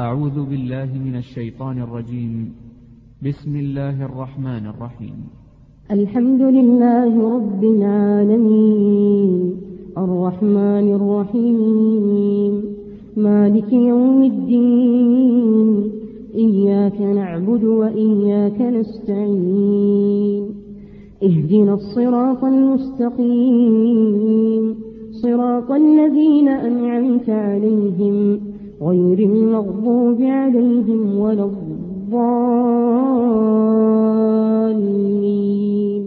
أعوذ بالله من الشيطان الرجيم. بسم الله الرحمن الرحيم. الحمد لله رب العالمين الرحمن الرحيم مالك يوم الدين إياك نعبد وإياك نستعين اهدنا الصراط المستقيم صراط الذين أنعمت عليهم غير المغضوب عليهم ولا الضالين